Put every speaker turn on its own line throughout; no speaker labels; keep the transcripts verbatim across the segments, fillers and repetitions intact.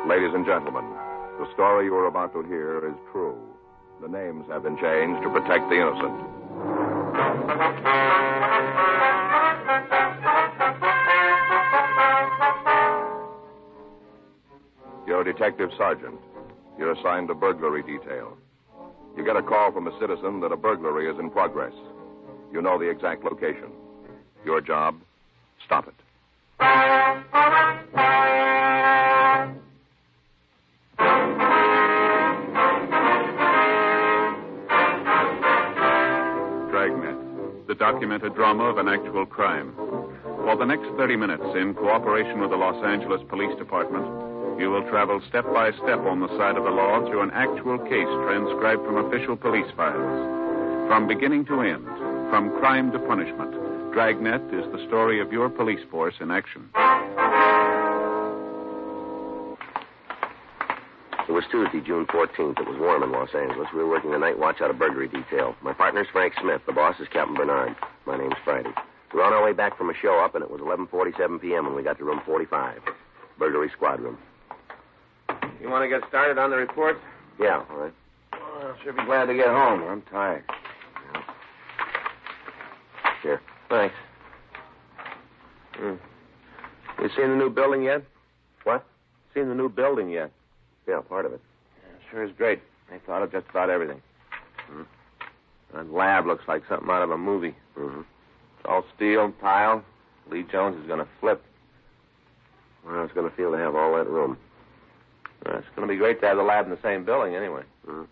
Ladies and gentlemen, the story you are about to hear is true. The names have been changed to protect the innocent. You're a detective sergeant. You're assigned to burglary detail. You get a call from a citizen that a burglary is in progress. You know the exact location. Your job, stop it.
Dragnet, the documented drama of an actual crime. For the next thirty minutes, in cooperation with the Los Angeles Police Department, you will travel step by step on the side of the law through an actual case transcribed from official police files. From beginning to end, from crime to punishment, Dragnet is the story of your police force in action.
It was Tuesday, June fourteenth. It was warm in Los Angeles. We were working the night watch out of burglary detail. My partner's Frank Smith. The boss is Captain Bernard. My name's Friday. We were on our way back from a show up, and it was eleven forty-seven p.m. when we got to room forty-five. Burglary squad room.
You want to get started on the report?
Yeah, all right.
Well, I should be glad to get home. I'm tired.
Yeah. Here.
Thanks. Hmm. You seen the new building yet?
What?
Seen the new building yet?
Yeah, part of it.
Yeah, sure is great. They thought of just about everything. Mm-hmm. That lab looks like something out of a movie.
Mm-hmm.
It's all steel and tile. Lee Jones is going to flip.
Well, it's going to feel to have all that room.
Well, it's going to be great to have the lab in the same building anyway.
Mm-hmm.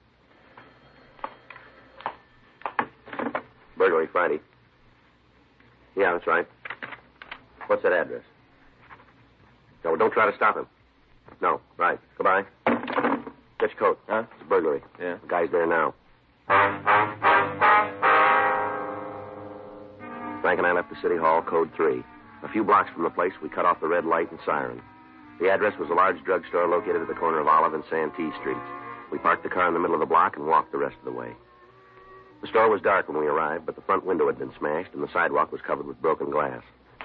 Burglary Friday. Yeah, that's right. What's that address? No, don't try to stop him. No, right. Goodbye. Get your coat.
Huh?
It's a burglary.
Yeah.
The guy's there now. Frank and I left the city hall, code three. A few blocks from the place, we cut off the red light and siren. The address was a large drugstore located at the corner of Olive and Santee Streets. We parked the car in the middle of the block and walked the rest of the way. The store was dark when we arrived, but the front window had been smashed and the sidewalk was covered with broken glass.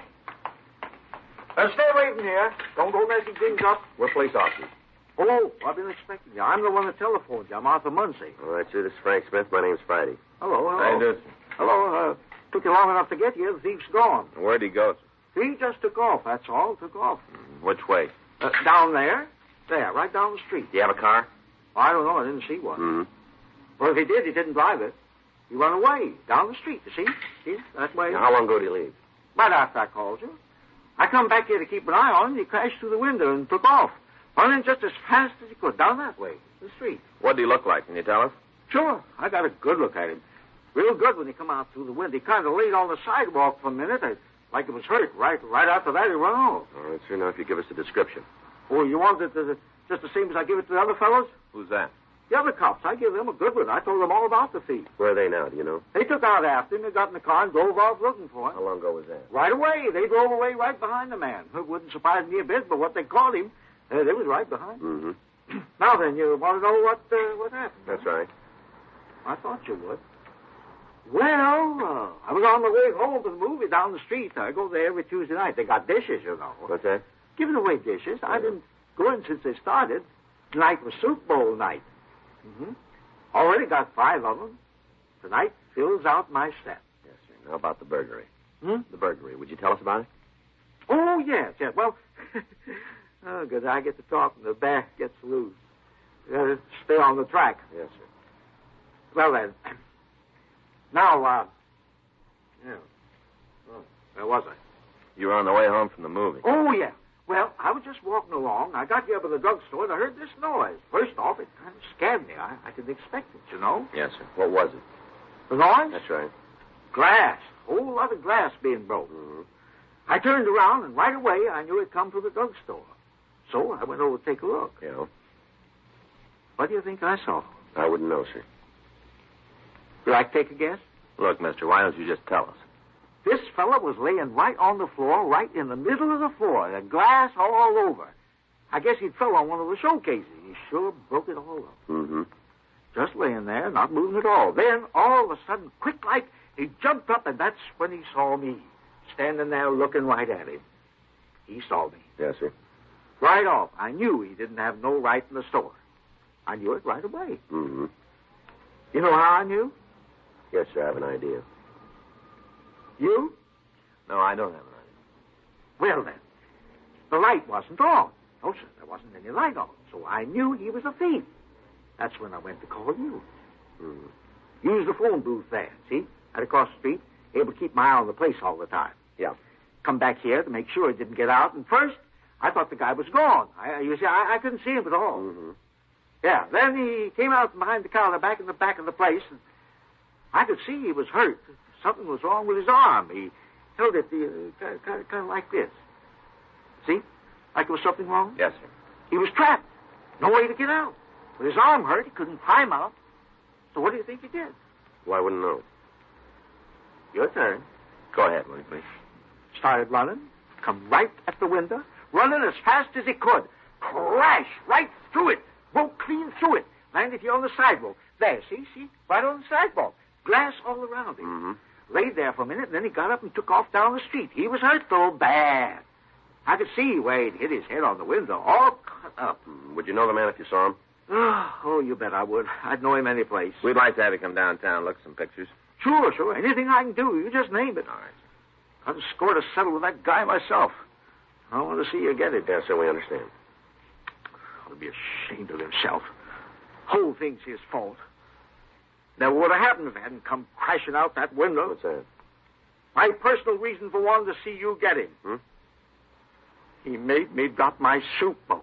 Uh, stay waiting here. Don't go messing things up.
We're police officers.
Oh, I've been expecting you. I'm the one that telephoned you. I'm Arthur Muncie.
All right, sir. This is Frank Smith. My name's Friday.
Hello, hello.
How you doing?
Hello. Uh, took you long enough to get here. The thief's gone.
Where'd he go?
He just took off, that's all. Took off.
Which way?
Uh, down there. There, right down the street.
Do you have a car?
I don't know. I didn't see one.
Mm-hmm.
Well, if he did, he didn't drive it. He ran away down the street, you see? See? That way.
Now, how long ago did he leave?
Right after I called you. I come back here to keep an eye on him. He crashed through the window and took off. Running just as fast as he could down that way, the street.
What did he look like? Can you tell us?
Sure. I got a good look at him. Real good when he come out through the window. He kind of laid on the sidewalk for a minute, I, like he was hurt. Right right after that, he ran off.
All right, sir. Now, if you give us a description.
Oh, you want it to, just the same as I give it to the other fellows?
Who's that?
The other cops. I give them a good one. I told them all about the thief.
Where are they now? Do you know?
They took out after him. They got in the car and drove off looking for him.
How long ago was that?
Right away. They drove away right behind the man. It wouldn't surprise me a bit, but what they caught him, uh, they was right behind him.
Mm-hmm.
Now then, you want to know what uh, what happened?
That's right.
I thought you would. Well, uh, I was on the way home from the movie down the street. I go there every Tuesday night. They got dishes, you know.
What's that?
Giving away dishes. I've been going since they started. Tonight was soup bowl night. Mm-hmm. Already got five of them. Tonight fills out my set.
Yes, sir. How about the burglary?
Hmm?
The burglary. Would you tell us about it?
Oh, yes, yes. Well, oh, good. I get to talk and the back gets loose. You gotta stay on the track.
Yes, sir.
Well, then. Now, uh... Yeah. Oh, where was I?
You were on the way home from the movie.
Oh, yeah. Well, I was just walking along. I got here by the drugstore, and I heard this noise. First off, it kind of scared me. I, I didn't expect it, you know.
Yes, sir. What was it?
The noise?
That's right.
Glass. A whole lot of glass being broken.
Mm-hmm.
I turned around, and right away, I knew it come from the drugstore. So I went over to take a look.
Yeah.
What do you think I saw?
I wouldn't know, sir.
Would you like to take a guess?
Look, mister, why don't you just tell us?
This fella was laying right on the floor, right in the middle of the floor, the glass all over. I guess he'd fell on one of the showcases. He sure broke it all up.
Mm-hmm.
Just laying there, not moving at all. Then, all of a sudden, quick like, he jumped up, and that's when he saw me, standing there looking right at him. He saw me.
Yes, sir.
Right off. I knew he didn't have no right in the store. I knew it right away.
Mm-hmm.
You know how I knew?
Yes, sir, I have an idea.
You?
No, I don't have an idea.
Well, then, the light wasn't on. No, sir, there wasn't any light on. So I knew he was a thief. That's when I went to call you.
Mm-hmm.
Use the phone booth there, see? Right across the street. Able to keep my eye on the place all the time.
Yeah.
Come back here to make sure he didn't get out. And first, I thought the guy was gone. I, you see, I, I couldn't see him at all.
Mm-hmm.
Yeah, then he came out from behind the counter back in the back of the place, and I could see he was hurt. Something was wrong with his arm. He held it uh, kind, of, kind, of, kind of like this. See? Like there was something wrong?
Yes, sir.
He was trapped. No way to get out. With his arm hurt, he couldn't climb out. So what do you think he did?
Well, I wouldn't know.
Your turn.
Go ahead, will you, please?
Started running, come right at the window, running as fast as he could. Crash right through it. Broke clean through it. Landed here on the sidewalk. There, see, see? Right on the sidewalk. Glass all around him.
Mm-hmm.
Laid there for a minute, and then he got up and took off down the street. He was hurt, though, bad. I could see where he'd hit his head on the window, all cut up.
Would you know the man if you saw him?
Oh, you bet I would. I'd know him any place.
We'd like to have you come downtown, look at some pictures.
Sure, sure. Anything I can do, you just name it.
All right.
I'd score to settle with that guy myself. I want to see you get it.
Yes, sir, we understand.
He'll be ashamed of himself. Whole thing's his fault. Never would have happened if it hadn't come crashing out that window.
What's that?
My personal reason for wanting to see you get him.
Hmm?
He made me drop my soup bowl.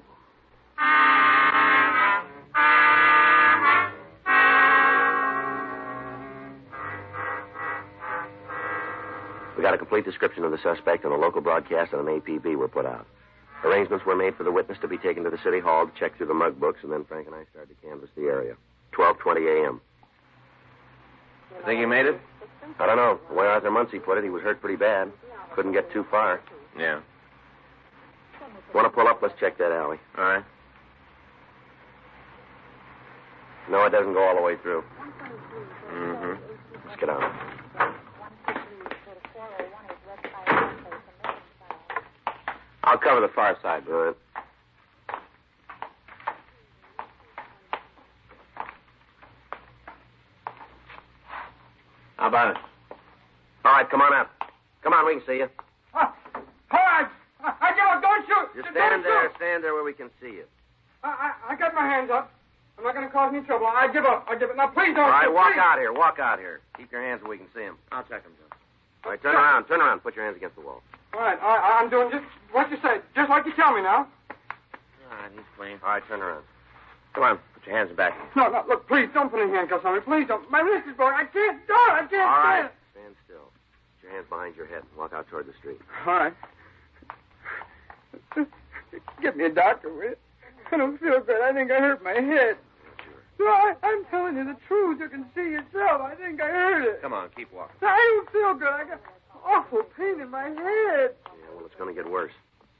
We got a complete description of the suspect, and a local broadcast and an A P B were put out. Arrangements were made for the witness to be taken to the city hall to check through the mug books, and then Frank and I started to canvass the area. twelve twenty a.m.
You think he made it?
I don't know. The way Arthur Muncie put it, he was hurt pretty bad. Couldn't get too far.
Yeah.
Want to pull up? Let's check that alley.
All right.
No, it doesn't go all the way through.
Mm-hmm.
Let's get out.
I'll cover the far side.
All right.
How about it?
All right, come on out. Come on, we can see you.
Uh, all right. I, I give up. Don't shoot.
Just
Don't
stand there.
shoot.
Stand there where we can see you.
I, I, I got my hands up. I'm not going to cause any trouble. I give up. I give up. Now, please don't
All right,
shoot.
walk
please.
out here. Walk out here. Keep your hands where we can see him.
I'll check him, Joe.
All right, turn around. Turn around. Put your hands against the wall.
All right. I, I'm doing just what you said. Just like you tell me now.
All right, he's clean.
All right, turn around.
Come on, put your hands in back.
No, no. Look, please don't put any handcuffs on me. Please don't. My wrist is broken. I can't do it. I can't
All
do
right.
it.
Stand still. Put your hands behind your head and walk out toward the street.
All right. Get me a doctor, will you? I don't feel good. I think I hurt my head. No, I, I'm telling you the truth. You can see yourself. I think I hurt it.
Come on, keep walking.
I don't feel good. I got awful pain in my head.
Yeah, well, it's going to get worse.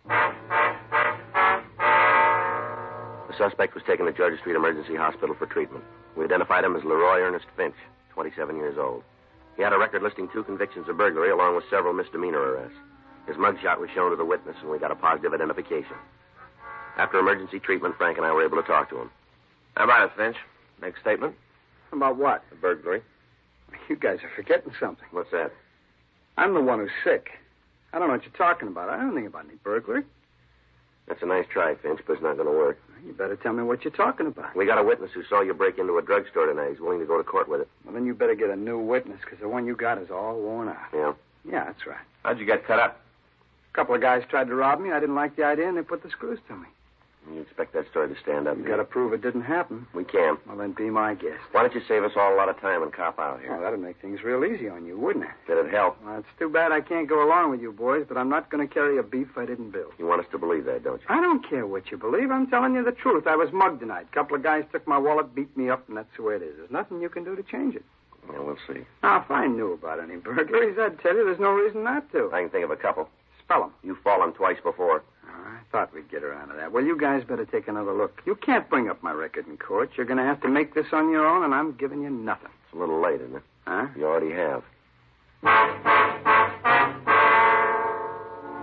The suspect was taken to Georgia Street Emergency Hospital for treatment. We identified him as Leroy Ernest Finch, twenty-seven years old. He had a record listing two convictions of burglary along with several misdemeanor arrests. His mugshot was shown to the witness, and we got a positive identification. After emergency treatment, Frank and I were able to talk to him.
How about it, Finch? Make a statement?
About what?
A burglary.
You guys are forgetting something.
What's that?
I'm the one who's sick. I don't know what you're talking about. I don't think about any burglary.
That's a nice try, Finch, but it's not going to work.
You better tell me what you're talking about.
We got a witness who saw you break into a drugstore tonight. He's willing to go to court with it.
Well, then you better get a new witness, because the one you got is all worn out.
Yeah?
Yeah, that's right.
How'd you get cut up?
A couple of guys tried to rob me. I didn't like the idea, and they put the screws to me.
You expect that story to stand up?
You got to prove it didn't happen.
We can.
Well, then be my guest.
Why don't you save us all a lot of time and cop out here?
Well, that'd make things real easy on you, wouldn't it?
That'd help.
Well, it's too bad I can't go along with you boys, but I'm not going to carry a beef I didn't build.
You want us to believe that, don't you?
I don't care what you believe. I'm telling you the truth. I was mugged tonight. A couple of guys took my wallet, beat me up, and that's the way it is. There's nothing you can do to change it.
Yeah, we'll see.
Now, if I knew about any burglaries, I'd tell you there's no reason not to.
I can think of a couple.
Spell them.
You've fallen twice before.
Oh, I thought we'd get around to that. Well, you guys better take another look. You can't bring up my record in court. You're going to have to make this on your own, and I'm giving you nothing.
It's a little late, isn't it?
Huh?
You already have.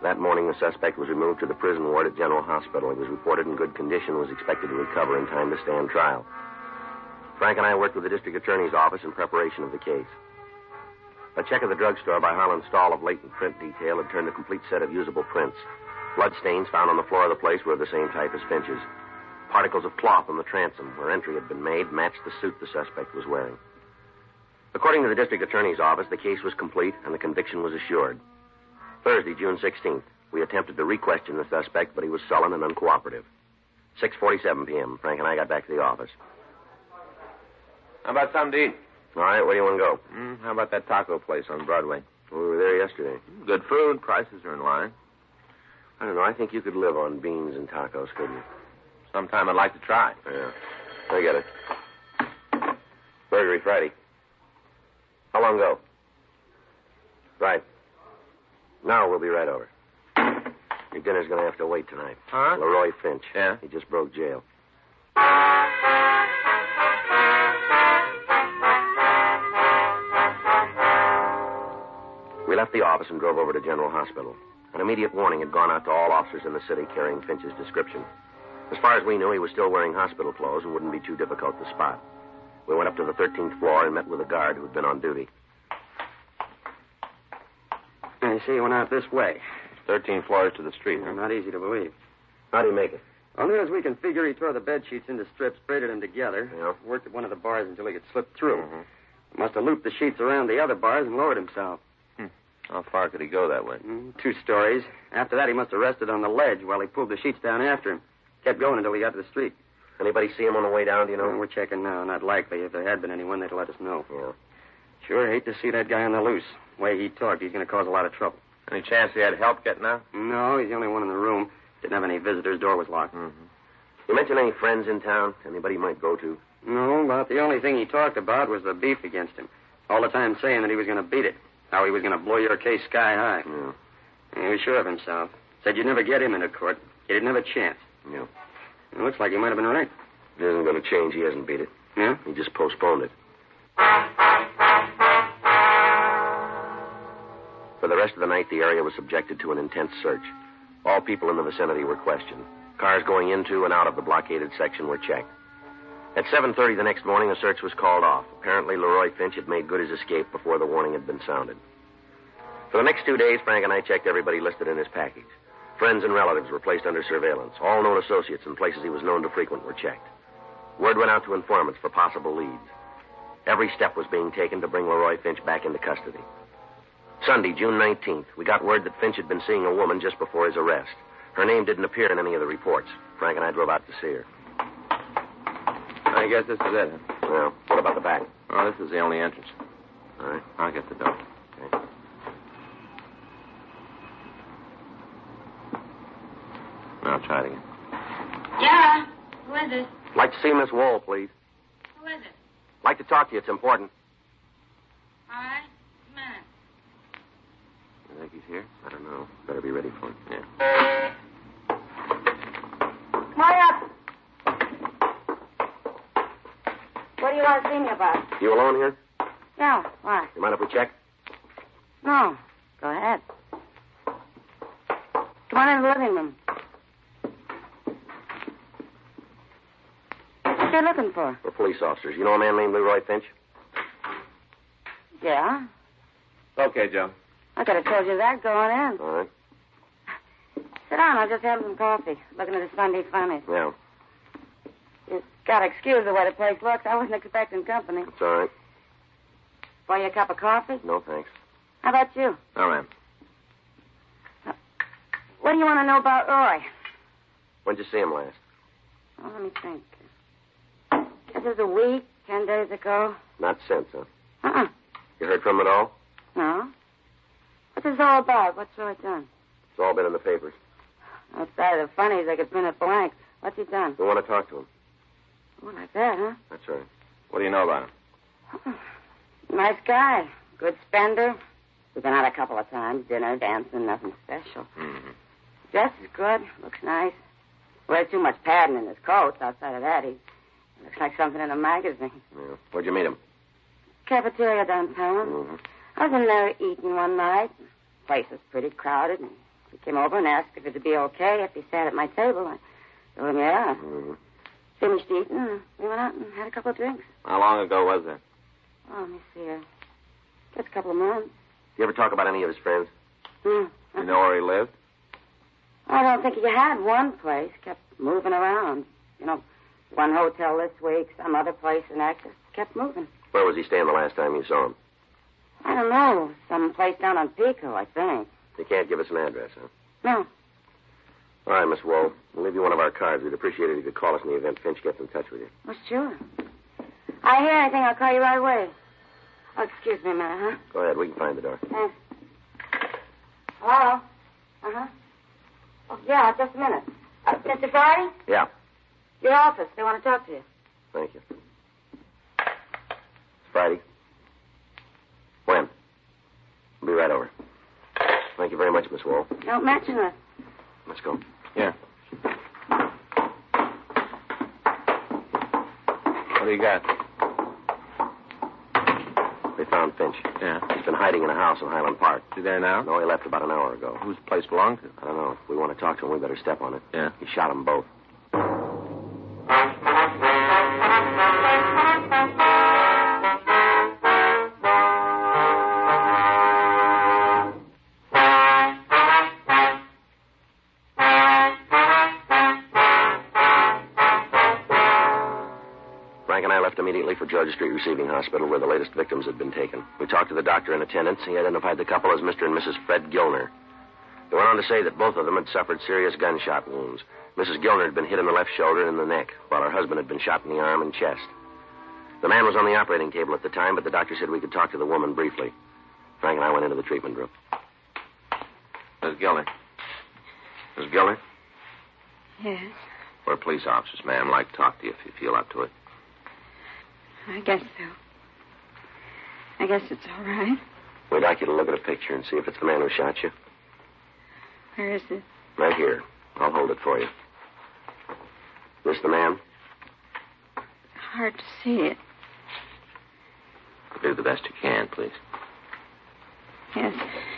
That morning, the suspect was removed to the prison ward at General Hospital. He was reported in good condition and was expected to recover in time to stand trial. Frank and I worked with the district attorney's office in preparation of the case. A check of the drugstore by Harlan Stahl of latent print detail had turned a complete set of usable prints. Blood stains found on the floor of the place were of the same type as Finch's. Particles of cloth on the transom where entry had been made matched the suit the suspect was wearing. According to the district attorney's office, the case was complete and the conviction was assured. Thursday, June sixteenth, we attempted to re-question the suspect, but he was sullen and uncooperative. six forty-seven p.m., Frank and I got back to the office.
How about something to eat?
All right, where do you want to go?
Mm, how about that taco place on Broadway?
Well, we were there yesterday.
Good food. Prices are in line.
I don't know. I think you could live on beans and tacos, couldn't you?
Sometime I'd like to try.
Yeah. I get it. Burgery Friday. How long ago? Right. Now we'll be right over. Your dinner's going to have to wait tonight.
Huh?
Leroy Finch.
Yeah?
He just broke jail. We left the office and drove over to General Hospital. An immediate warning had gone out to all officers in the city carrying Finch's description. As far as we knew, he was still wearing hospital clothes and wouldn't be too difficult to spot. We went up to the thirteenth floor and met with a guard who had been on duty.
I see you went out this way.
Thirteen floors to the street, huh?
Not easy to believe.
How do you make it?
Well, near as we can figure, he tore the bed sheets into strips, braided them together,
Yeah.
worked at one of the bars until he could slip through.
Mm-hmm.
Must have looped the sheets around the other bars and lowered himself.
Hmm. How far could he go that way?
Mm, two stories. After that, he must have rested on the ledge while he pulled the sheets down after him. Kept going until he got to the street.
Anybody see him on the way down, do you know?
Well, we're checking now. Not likely. If there had been anyone, they'd let us know.
Yeah.
Sure hate to see that guy on the loose. The way he talked, he's going to cause a lot of trouble.
Any chance he had help getting out?
No, he's the only one in the room. Didn't have any visitors. Door was locked.
Mm-hmm.
You mention any friends in town? Anybody you might go to?
No, about the only thing he talked about was the beef against him. All the time saying that he was going to beat it. How he was going to blow your case sky high.
Yeah.
He was sure of himself. Said you'd never get him into court. He didn't have a chance.
Yeah.
It looks like he might have been right.
It isn't going to change. He hasn't beat it.
Yeah?
He just postponed it. For the rest of the night, the area was subjected to an intense search. All people in the vicinity were questioned. Cars going into and out of the blockaded section were checked. At seven thirty the next morning, a search was called off. Apparently, Leroy Finch had made good his escape before the warning had been sounded. For the next two days, Frank and I checked everybody listed in his package. Friends and relatives were placed under surveillance. All known associates and places he was known to frequent were checked. Word went out to informants for possible leads. Every step was being taken to bring Leroy Finch back into custody. Sunday, June nineteenth, we got word that Finch had been seeing a woman just before his arrest. Her name didn't appear in any of the reports. Frank and I drove out to see her.
I guess this is it. Huh?
Well, what about the back?
Oh, this is the only entrance.
All right.
I'll get the door.
Okay.
Now try it again.
Yeah. Who is it?
Like to see Miss Wall, please.
Who is it?
Like to talk to you. It's important.
All right. Just a minute.
You think he's here? I don't know. Better be ready for him.
Yeah.
Come on up. What do you want to see me about?
You alone here?
Yeah. Why?
You mind if we check?
No. Go ahead. Come on in the living room. What you looking for?
For police officers. You know a man named Leroy Finch?
Yeah.
Okay, Joe.
I could have told you that going in.
All right.
Sit down. I'll just have some coffee. Looking at the Sunday funnies.
Yeah.
You gotta excuse the way the place looks. I wasn't expecting company.
It's all right.
Pour you a cup of coffee?
No, thanks.
How about you?
All right.
What do you want to know about Roy?
When'd you see him last?
Oh, let me think. This is a week, ten days ago.
Not since, huh?
Uh-uh.
You heard from him at all?
No. What's this all about? What's Roy done?
It's all been in the papers.
Outside of the funnies, they could print it blank. What's he done?
We want to talk to him.
Oh, like that, huh?
That's right.
What do you know about him?
Nice guy. Good spender. We've been out a couple of times. Dinner, dancing, nothing special.
Mm-hmm.
Dresses good. Looks nice. Wears too much padding in his coat. Outside of that, he looks like something in a magazine.
Yeah. Where'd you meet him?
Cafeteria downtown.
Mm-hmm.
I was in there eating one night. Place was pretty crowded. And He came over and asked if it'd be okay if he sat at my table. I told him, yeah.
Mm-hmm.
Finished eating, and we went out and had a couple of drinks.
How long ago was that?
Oh, let me see. Uh, just a couple of months.
You ever talk about any of his friends?
Hmm.
You know where he lived?
I don't think he had one place. Kept moving around. You know, one hotel this week, some other place the next. Just kept moving.
Where was he staying the last time you saw him?
I don't know. Some place down on Pico, I think.
You can't give us an address, huh?
No.
All right, Miss Wool. We'll leave you one of our cards. We'd appreciate it if you could call us in the event Finch gets in touch with you.
Well, sure. I hear anything, I'll call you right away. Oh, excuse me a minute, huh?
Go ahead. We can find the door.
Thanks. Hello? Uh-huh. Oh, yeah, just a minute. Uh, Mister Friday?
Yeah.
Your office. They want to talk to you.
Thank you. It's Friday. When? We'll be right over. Thank you very much, Miss Wool.
Don't mention it.
Let's go.
Yeah. What do you got?
They found Finch.
Yeah.
He's been hiding in a house in Highland Park.
Is he there now?
No, he left about an hour ago.
Who's the place belong to?
I don't know. If we want to talk to him, we better step on it.
Yeah.
He shot them both. Immediately for Georgia Street Receiving Hospital, where the latest victims had been taken. We talked to the doctor in attendance. He identified the couple as Mister and Missus Fred Gilner. They went on to say that both of them had suffered serious gunshot wounds. Missus Gilner had been hit in the left shoulder and in the neck, while her husband had been shot in the arm and chest. The man was on the operating table at the time, but the doctor said we could talk to the woman briefly. Frank and I went into the treatment room.
Miss Gilner. Miss Gilner?
Yes,
We're police officers, ma'am. I'd like to talk to you if you feel up to it.
I guess so. I guess it's all right.
We'd like you to look at a picture and see if it's the man who shot you.
Where is it?
Right here. I'll hold it for you. This the man?
Hard to see it.
Do the best you can, please.
Yes.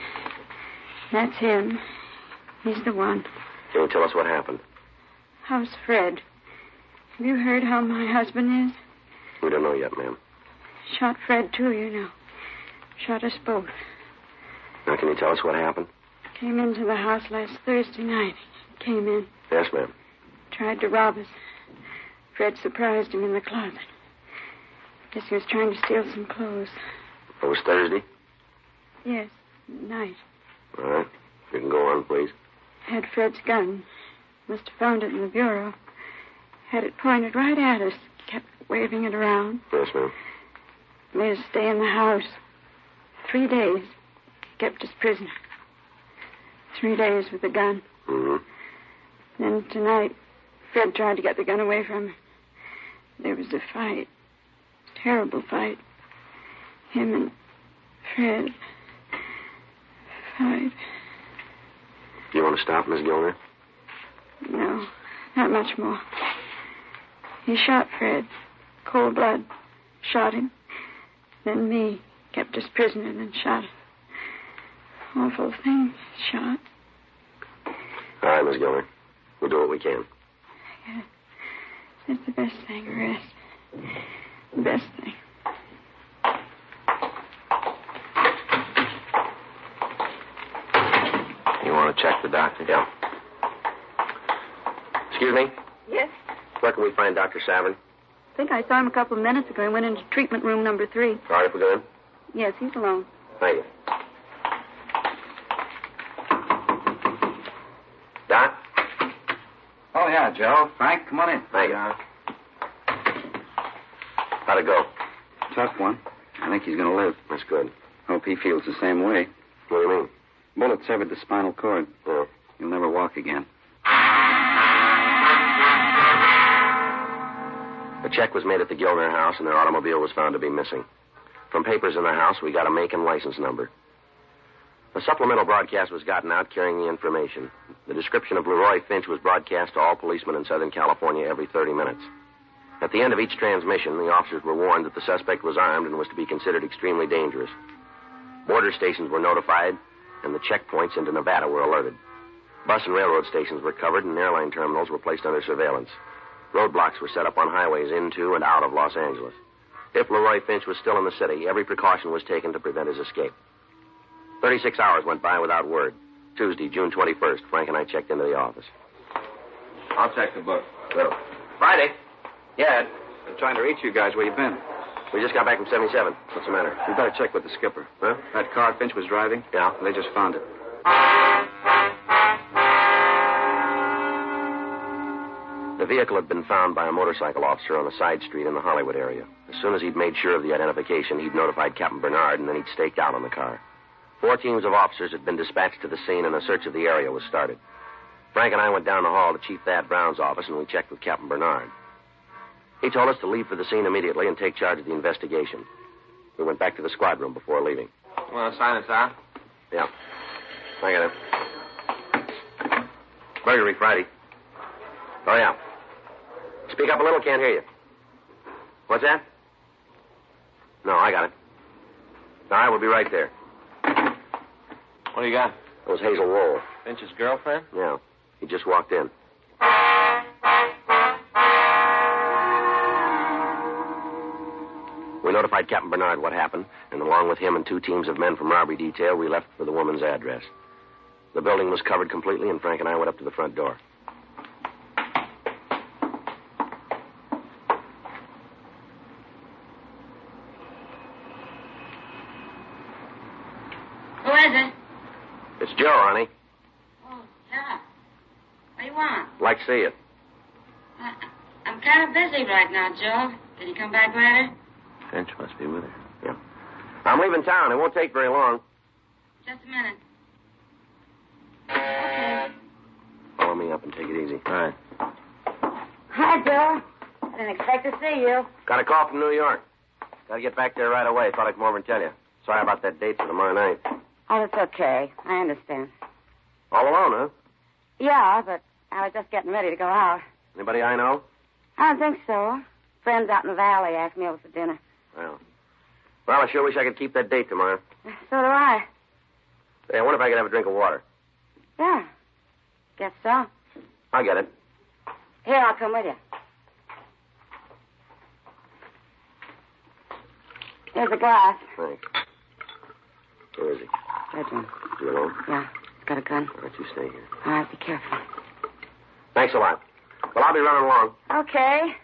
That's him. He's the one.
Can you tell us what happened?
How's Fred? Have you heard how my husband is?
We don't know yet, ma'am.
Shot Fred, too, you know. Shot us both.
Now, can you tell us what happened?
Came into the house last Thursday night. Came in.
Yes, ma'am.
Tried to rob us. Fred surprised him in the closet. Guess he was trying to steal some clothes.
It was Thursday?
Yes, night.
All right. You can go on, please.
Had Fred's gun. Must have found it in the bureau. Had it pointed right at us. Kept waving it around.
Yes, ma'am.
Made us stay in the house. Three days. Kept us prisoner. Three days with the gun.
Mm-hmm.
Then tonight, Fred tried to get the gun away from him. There was a fight. Terrible fight. Him and Fred. Fight.
Do you want to stop, Miss Gilner?
No, not much more. He shot Fred. Cold blood. Shot him. Then me. Kept us prisoner, then shot him. Awful thing. Shot.
All right, Miss Gilner. We'll do what we can.
Yeah. That's the best thing, rest. The best thing.
You want to check the doctor?
Yeah. Excuse me?
Yes?
Where can we find Doctor Savern?
I think I saw him a couple of minutes ago. He went into treatment room number three.
All right, if we go in?
Yes, he's alone.
Thank you. Doc?
Oh, yeah, Joe. Frank, come on in.
Thank you. How'd it go?
Tough one. I think he's going to live.
That's good.
Hope he feels the same way.
What do you mean?
Bullet severed the spinal cord.
Yeah.
He'll never walk again.
A check was made at the Gilner house, and their automobile was found to be missing. From papers in the house, we got a make and license number. A supplemental broadcast was gotten out carrying the information. The description of Leroy Finch was broadcast to all policemen in Southern California every thirty minutes. At the end of each transmission, the officers were warned that the suspect was armed and was to be considered extremely dangerous. Border stations were notified, and the checkpoints into Nevada were alerted. Bus and railroad stations were covered, and airline terminals were placed under surveillance. Roadblocks were set up on highways into and out of Los Angeles. If Leroy Finch was still in the city, every precaution was taken to prevent his escape. Thirty-six hours went by without word. Tuesday, June twenty-first, Frank and I checked into the office.
I'll check the book.
Well,
Friday? Yeah, I've been trying to reach you guys. Where you been?
we just got back from seventy-seven. What's the matter?
We better check with the skipper.
Huh?
That car Finch was driving?
Yeah.
They just found it.
The vehicle had been found by a motorcycle officer on a side street in the Hollywood area. As soon as he'd made sure of the identification, he'd notified Captain Bernard, and then he'd staked out on the car. Four teams of officers had been dispatched to the scene, and a search of the area was started. Frank and I went down the hall to Chief Thad Brown's office, and we checked with Captain Bernard. He told us to leave for the scene immediately and take charge of the investigation. We went back to the squad room before leaving.
You want to sign us out?
Yeah. I got it. Burglary Friday. Oh, yeah. Speak up a little, can't hear you. What's that? No, I got it. All right, we'll be right there.
What do you got?
It was Hazel Roll.
Finch's girlfriend?
Yeah. He just walked in. We notified Captain Bernard what happened, and along with him and two teams of men from robbery detail, we left for the woman's address. The building was covered completely, and Frank and I went up to the front door.
Who is it?
It's Joe, honey.
Oh, Joe. What do you want?
Like to see you.
I, I'm kind of busy right now, Joe. Can you come back later?
Finch must be with her. Yeah. I'm leaving town. It won't take very long.
Just a minute. Okay.
Follow me up and take it easy.
All right.
Hi, Joe. I didn't expect to see you.
Got a call from New York. Got to get back there right away. Thought I'd come over and tell you. Sorry about that date for tomorrow night.
Oh, it's okay. I understand.
All alone, huh?
Yeah, but I was just getting ready to go out.
Anybody I know?
I don't think so. Friends out in the valley asked me over for dinner.
Well. Well, I sure wish I could keep that date tomorrow.
So do I.
Hey, I wonder if I could have a drink of water.
Yeah. Guess so.
I'll get it.
Here, I'll come with you. Here's a glass.
Thanks. Where is he?
Bedroom.
You alone?
Yeah. He's got a gun.
All right, you stay here.
All right, be careful.
Thanks a lot. Well, I'll be running along.
Okay.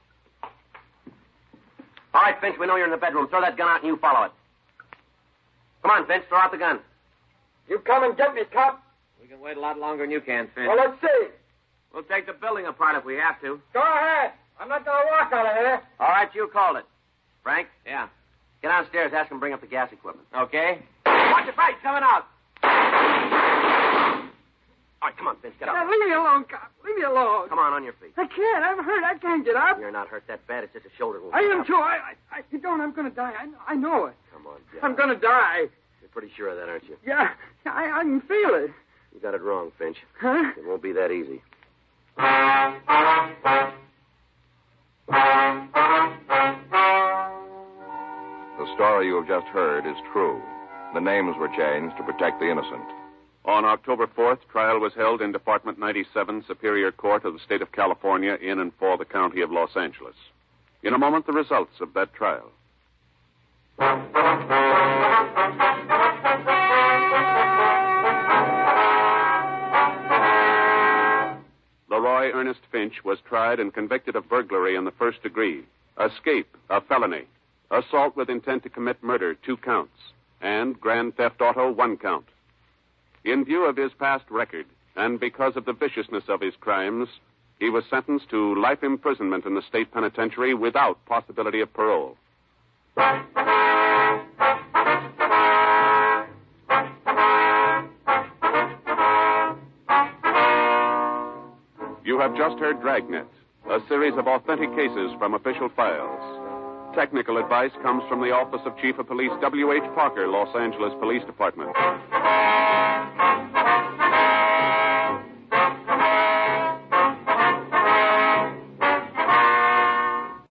All right, Finch, we know you're in the bedroom. Throw that gun out and you follow it. Come on, Finch, throw out the gun.
You come and get me, cop.
We can wait a lot longer than you can, Finch.
Well, let's see.
We'll take the building apart if we have to.
Go ahead. I'm not going to walk out of here.
All right, you called it. Frank,
Yeah.
get downstairs. Ask him to bring up the gas equipment.
Okay.
Watch your face coming out. All right, come on, Finch, get
Now,
up.
leave me alone, cop. Leave me alone.
Come on, on your feet.
I can't. I'm hurt. I can't get up.
You're not hurt that bad. It's just a shoulder wound.
I am, too. I, I, I you don't. I'm going to die. I, I know it.
Come on, Jeff.
I'm going to die.
You're pretty sure of that, aren't you?
Yeah. I, I can feel it.
You got it wrong, Finch.
Huh?
It won't be that easy.
The story you have just heard is true. The names were changed to protect the innocent.
On October fourth, trial was held in Department ninety-seven, Superior Court of the State of California, in and for the County of Los Angeles. In a moment, the results of that trial. Leroy Ernest Finch was tried and convicted of burglary in the first degree, escape, a felony, assault with intent to commit murder, two counts, and grand theft auto, one count. In view of his past record, and because of the viciousness of his crimes, he was sentenced to life imprisonment in the state penitentiary without possibility of parole. You have just heard Dragnet, a series of authentic cases from official files. Technical advice comes from the Office of Chief of Police W H Parker, Los Angeles Police Department.